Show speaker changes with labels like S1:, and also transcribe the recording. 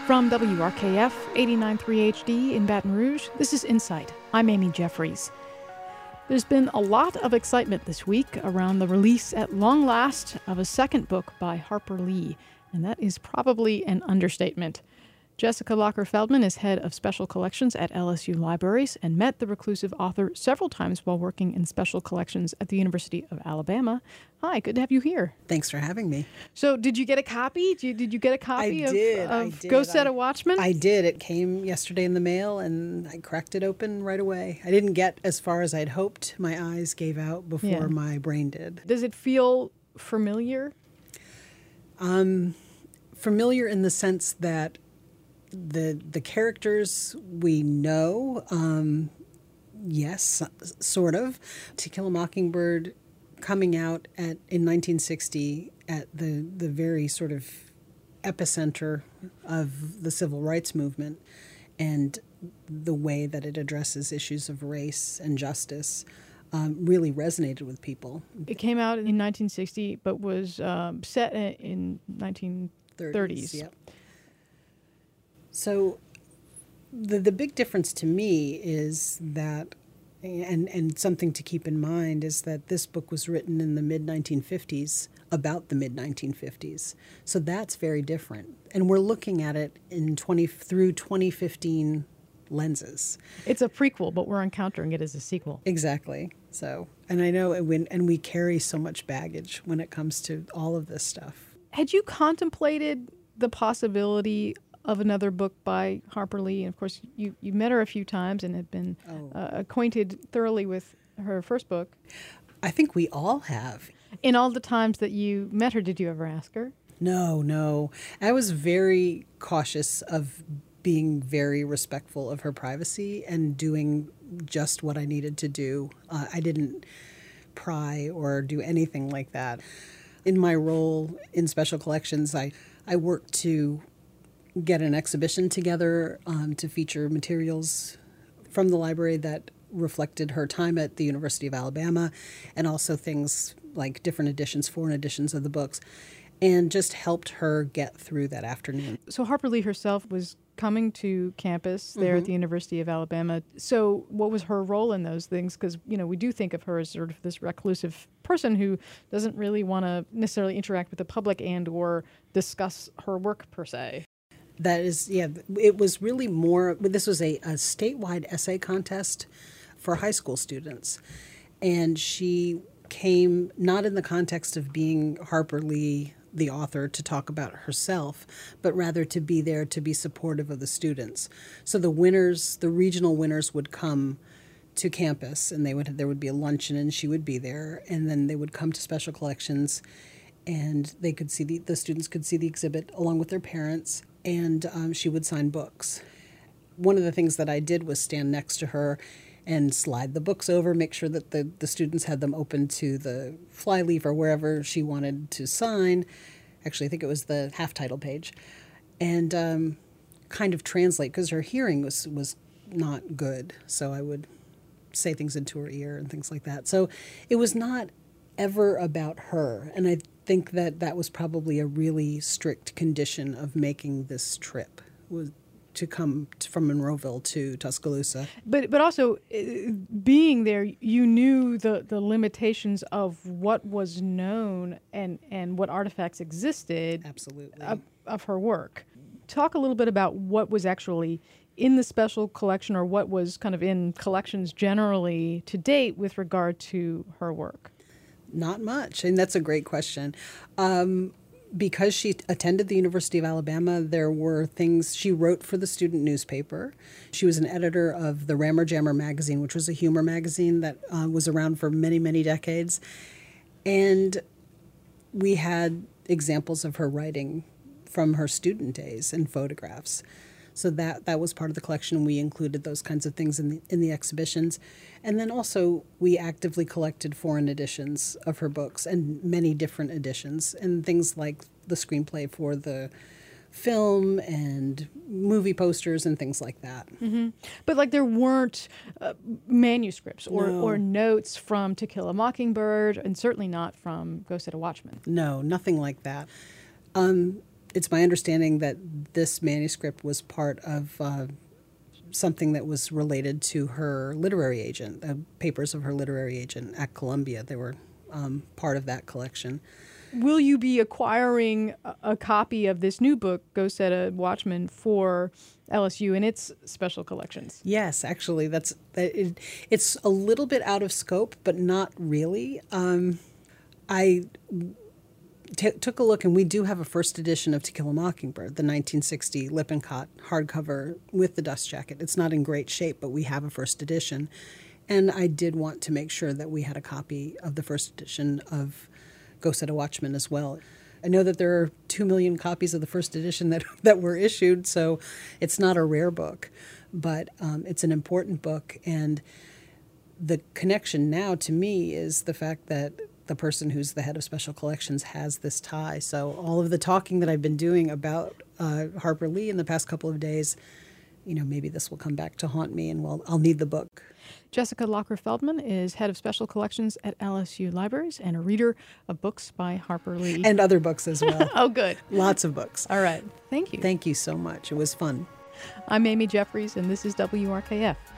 S1: From WRKF 89.3 HD in Baton Rouge, this is Insight. I'm Amy Jeffries. There's been a lot of excitement this week around the release at long last of a second book by Harper Lee, and that is probably an understatement. Jessica Locker-Feldman is head of special collections at LSU Libraries and met the reclusive author several times while working in special collections at the University of Alabama. Hi, good to have you here.
S2: Thanks for having me.
S1: So did you get a copy? Did you get a copy
S2: I
S1: of
S2: did.
S1: Go Set a Watchman?
S2: I did. It came yesterday in the mail, and I cracked it open right away. I didn't get as far as I'd hoped. My eyes gave out before my brain did.
S1: Does it feel familiar?
S2: Familiar in the sense that the characters we know, yes, sort of. To Kill a Mockingbird coming out in 1960 at the very sort of epicenter of the civil rights movement, and the way that it addresses issues of race and justice really resonated with people.
S1: It came out in 1960, but was set in 1930s.
S2: Yep. So the big difference to me is that, and something to keep in mind, is that this book was written in the mid-1950s, about the mid-1950s. So that's very different. And we're looking at it through 2015 lenses.
S1: It's a prequel, but we're encountering it as a sequel.
S2: Exactly. So, and I know and we carry so much baggage when it comes to all of this stuff.
S1: Had you contemplated the possibility of another book by Harper Lee? And of course, you met her a few times and have been acquainted thoroughly with her first book.
S2: I think we all have.
S1: In all the times that you met her, did you ever ask her?
S2: No. I was very cautious of being very respectful of her privacy and doing just what I needed to do. I didn't pry or do anything like that. In my role in special collections, I worked to get an exhibition together to feature materials from the library that reflected her time at the University of Alabama, and also things like different editions, foreign editions of the books, and just helped her get through that afternoon.
S1: So Harper Lee herself was coming to campus there at the University of Alabama. So what was her role in those things? Because, we do think of her as sort of this reclusive person who doesn't really want to necessarily interact with the public and or discuss her work per se.
S2: That is, it was really more, this was a statewide essay contest for high school students. And she came not in the context of being Harper Lee, the author, to talk about herself, but rather to be there to be supportive of the students. So the regional winners would come to campus, and there would be a luncheon, and she would be there. And then they would come to special collections, and they could see the students could see the exhibit along with their parents. And she would sign books. One of the things that I did was stand next to her and slide the books over, make sure that the students had them open to the flyleaf or wherever she wanted to sign. Actually, I think it was the half title page. And kind of translate, because her hearing was not good. So I would say things into her ear and things like that. So it was not ever about her. And I think that was probably a really strict condition of making this trip, was to come from Monroeville to Tuscaloosa.
S1: But also, being there, you knew the limitations of what was known and what artifacts existed.
S2: Absolutely.
S1: Of her work. Talk a little bit about what was actually in the special collection, or what was kind of in collections generally to date with regard to her work.
S2: Not much, and that's a great question. Because she attended the University of Alabama, there were things she wrote for the student newspaper. She was an editor of the Rammer Jammer magazine, which was a humor magazine that was around for many, many decades. And we had examples of her writing from her student days and photographs. So that was part of the collection. We included those kinds of things in the exhibitions. And then also we actively collected foreign editions of her books, and many different editions, and things like the screenplay for the film and movie posters and things like that.
S1: Mm-hmm. But like there weren't manuscripts or notes from To Kill a Mockingbird, and certainly not from Go Set a Watchman.
S2: No, nothing like that. it's my understanding that this manuscript was part of something that was related to her literary agent, papers of her literary agent at Columbia. They were part of that collection.
S1: Will you be acquiring a copy of this new book, Go Set a Watchman, for LSU and its special collections?
S2: Yes, actually, it's a little bit out of scope, but not really. I took a look, and we do have a first edition of To Kill a Mockingbird, the 1960 Lippincott hardcover with the dust jacket. It's not in great shape, but we have a first edition. And I did want to make sure that we had a copy of the first edition of Go Set a Watchman as well. I know that there are 2 million copies of the first edition that were issued, so it's not a rare book, but it's an important book. And the connection now to me is the fact that the person who's the head of special collections has this tie. So all of the talking that I've been doing about Harper Lee in the past couple of days, maybe this will come back to haunt me, and I'll need the book.
S1: Jessica Locker Feldman is head of special collections at LSU Libraries and a reader of books by Harper Lee.
S2: And other books as well.
S1: Oh, good.
S2: Lots of books.
S1: All right. Thank you.
S2: Thank you so much. It was fun.
S1: I'm Amy Jeffries, and this is WRKF.